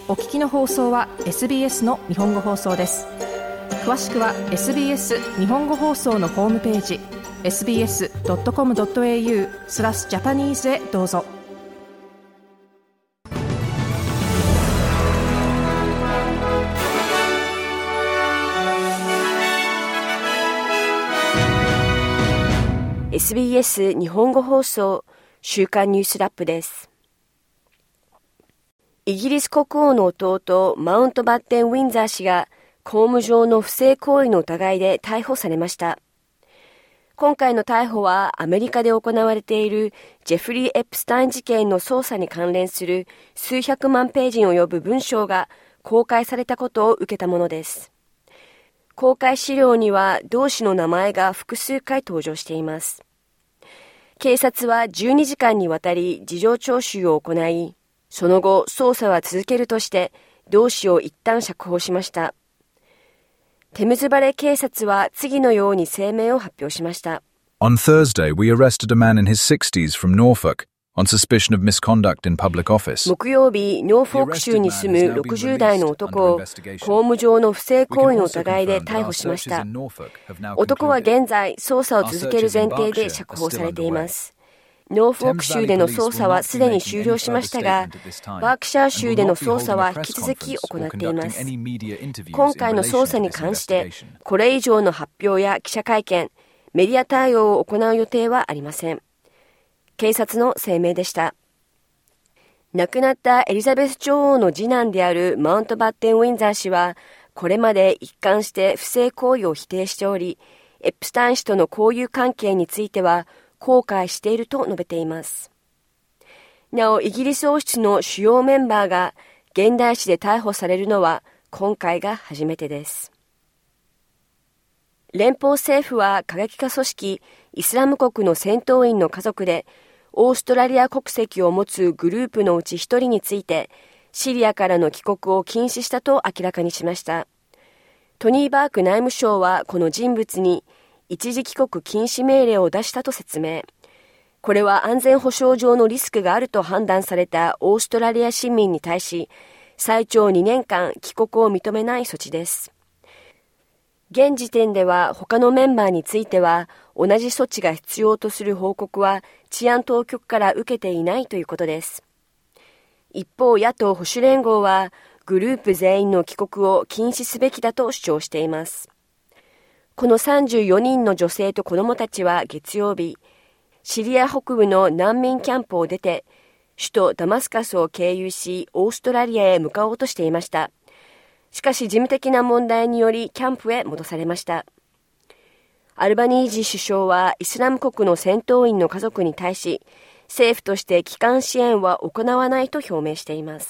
お聞きの放送は SBS の日本語放送です。詳しくは SBS 日本語放送のホームページ sbs.com.au/Japanese へどうぞ。 SBS 日本語放送週刊ニュースラップです。イギリス国王の弟マウントバッテン・ウィンザー氏が公務上の不正行為の疑いで逮捕されました。今回の逮捕はアメリカで行われているジェフリー・エプスタイン事件の捜査に関連する数百万ページに及ぶ文章が公開されたことを受けたものです。公開資料には同氏の名前が複数回登場しています。警察は12時間にわたり事情聴取を行い、その後捜査は続けるとして同氏を一旦釈放しました。テムズバレー警察は次のように声明を発表しました。 On Thursday, we arrested a man in his 60s from Norfolk on suspicion of misconduct in public office. 木曜日、ノーフォーク州に住む60代の男を公務上の不正行為の疑いで逮捕しました。男は現在、捜査を続ける前提で釈放されています。ノーフォーク州での捜査はすでに終了しましたが、バークシャー州での捜査は引き続き行っています。今回の捜査に関して、これ以上の発表や記者会見、メディア対応を行う予定はありません。警察の声明でした。亡くなったエリザベス女王の次男であるマウントバッテン・ウィンザー氏は、これまで一貫して不正行為を否定しており、エプスタイン氏との交友関係については、後悔していると述べています。なお、イギリス王室の主要メンバーが現代史で逮捕されるのは今回が初めてです。連邦政府は過激派組織イスラム国の戦闘員の家族でオーストラリア国籍を持つグループのうち1人についてシリアからの帰国を禁止したと明らかにしました。トニー・バーク内務相はこの人物に一時帰国禁止命令を出したと説明。これは安全保障上のリスクがあると判断されたオーストラリア市民に対し、最長2年間帰国を認めない措置です。現時点では他のメンバーについては、同じ措置が必要とする報告は治安当局から受けていないということです。一方、野党保守連合は、グループ全員の帰国を禁止すべきだと主張しています。この34人の女性と子供たちは月曜日、シリア北部の難民キャンプを出て、首都ダマスカスを経由し、オーストラリアへ向かおうとしていました。しかし事務的な問題によりキャンプへ戻されました。アルバニージー首相はイスラム国の戦闘員の家族に対し、政府として帰還支援は行わないと表明しています。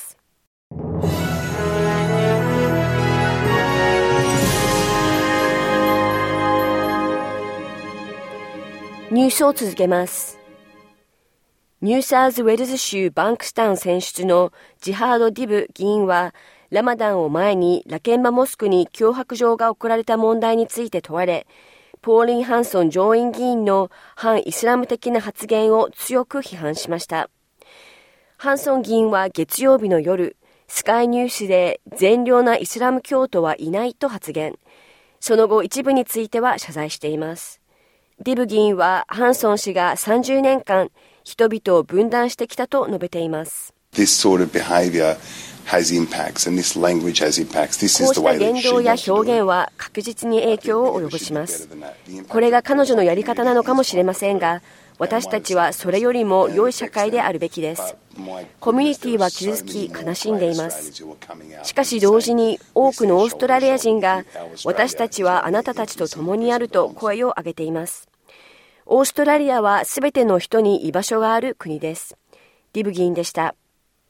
ニュースを続けます。ニューサウスウェルズ州バンクスタウン選出のジハード・ディブ議員は、ラマダンを前にラケンバモスクに脅迫状が送られた問題について問われ、ポーリン・ハンソン上院議員の反イスラム的な発言を強く批判しました。ハンソン議員は月曜日の夜、スカイニュースで善良なイスラム教徒はいないと発言。その後一部については謝罪しています。ディブ議員はハンソン氏が30年間人々を分断してきたと述べています。こうした言動や表現は確実に影響を及ぼします。これが彼女のやり方なのかもしれませんが、私たちはそれよりも良い社会であるべきです。コミュニティは傷つき悲しんでいます。しかし同時に多くのオーストラリア人が私たちはあなたたちと共にあると声を上げています。オーストラリアはすべての人に居場所がある国です。ディブ議員でした。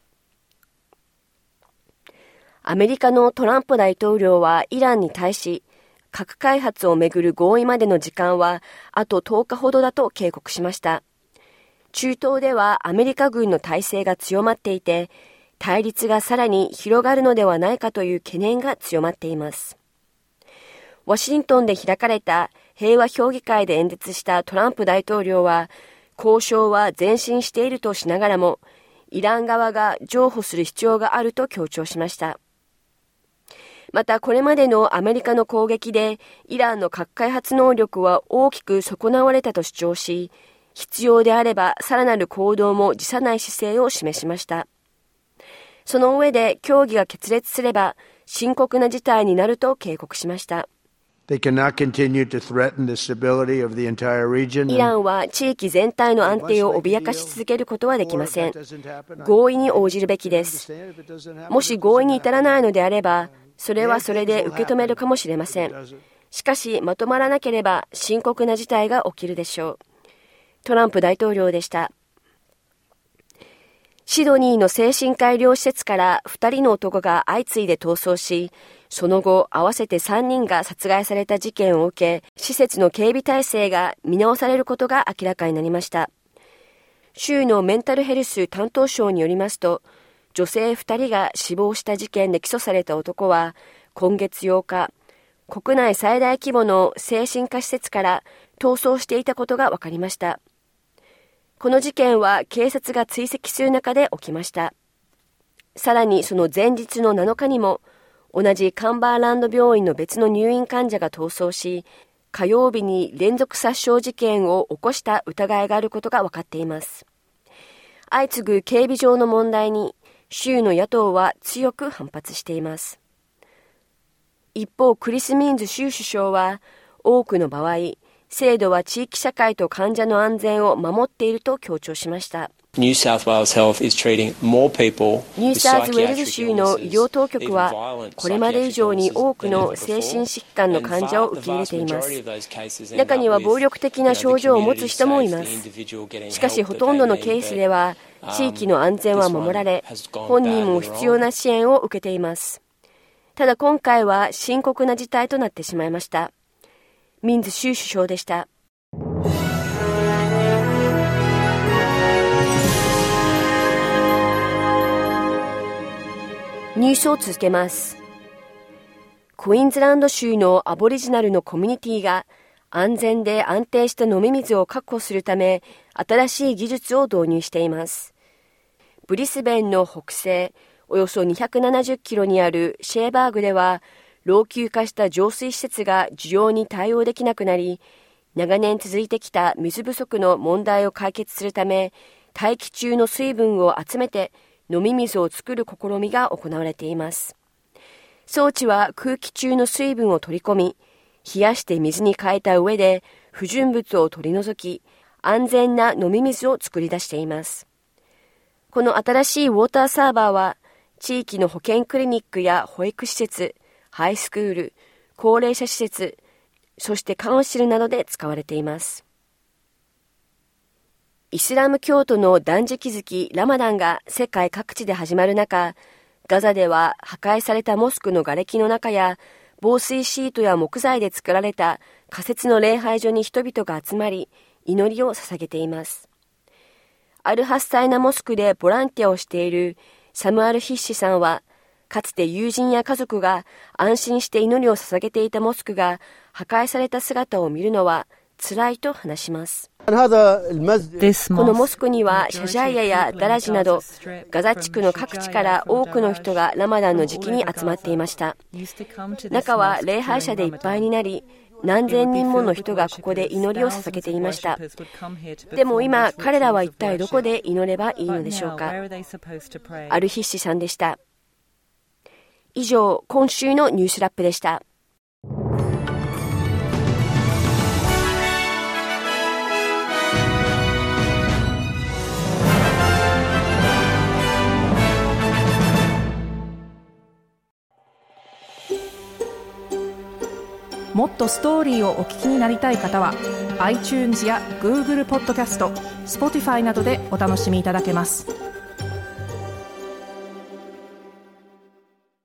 アメリカのトランプ大統領はイランに対し、核開発をめぐる合意までの時間はあと10日ほどだと警告しました。中東ではアメリカ軍の態勢が強まっていて、対立がさらに広がるのではないかという懸念が強まっています。ワシントンで開かれた平和評議会で演説したトランプ大統領は、交渉は前進しているとしながらも、 イラン側が譲歩する必要があると強調しました。またこれまでのアメリカの攻撃でイランの核開発能力は大きく損なわれたと主張し、必要であればさらなる行動も辞さない姿勢を示しました。その上で協議が決裂すれば深刻な事態になると警告しました。イランは地域全体の安定を脅かし続けることはできません。合意に応じるべきです。もし合意に至らないのであれば、それはそれで受け止めるかもしれません。しかしまとまらなければ深刻な事態が起きるでしょう。トランプ大統領でした。シドニーの精神科医療施設から2人の男が相次いで逃走し、その後合わせて3人が殺害された事件を受け、施設の警備体制が見直されることが明らかになりました。州のメンタルヘルス担当省によりますと、女性2人が死亡した事件で起訴された男は今月8日、国内最大規模の精神科施設から逃走していたことが分かりました。この事件は警察が追跡する中で起きました。さらにその前日の7日にも同じカンバーランド病院の別の入院患者が逃走し、火曜日に連続殺傷事件を起こした疑いがあることが分かっています。相次ぐ警備上の問題に州の野党は強く反発しています。一方、クリス・ミンズ州首相は多くの場合、制度は地域社会と患者の安全を守っていると強調しました。ニューサウスウェールズ州の医療当局はこれまで以上に多くの精神疾患の患者を受け入れています。中には暴力的な症状を持つ人もいます。しかしほとんどのケースでは地域の安全は守られ、本人も必要な支援を受けています。ただ今回は深刻な事態となってしまいました。ミンズ州首相でした。ニュースを続けます。クイーンズランド州のアボリジナルのコミュニティが安全で安定した飲み水を確保するため新しい技術を導入しています。ブリスベンの北西およそ270キロにあるシェーバーグでは老朽化した浄水施設が需要に対応できなくなり、長年続いてきた水不足の問題を解決するため、大気中の水分を集めて飲み水を作る試みが行われています。装置は空気中の水分を取り込み、冷やして水に変えた上で不純物を取り除き、安全な飲み水を作り出しています。この新しいウォーターサーバーは、地域の保健クリニックや保育施設、ハイスクール、高齢者施設、そしてカウンシルなどで使われています。イスラム教徒の断食月ラマダンが世界各地で始まる中、ガザでは破壊されたモスクの瓦礫の中や防水シートや木材で作られた仮設の礼拝所に人々が集まり、祈りを捧げています。アルハッサイナモスクでボランティアをしているサムアル・ヒッシさんは、かつて友人や家族が安心して祈りを捧げていたモスクが破壊された姿を見るのは辛いと話します。このモスクにはシャジャイヤやダラジなどガザ地区の各地から多くの人がラマダンの時期に集まっていました。中は礼拝者でいっぱいになり、何千人もの人がここで祈りを捧げていました。でも今彼らは一体どこで祈ればいいのでしょうか。アルヒッシさんでした。以上、今週のニュースラップでした。 もっとストーリーをお聞きになりたい方は iTunes や Google ポッドキャスト、Spotify などでお楽しみいただけます。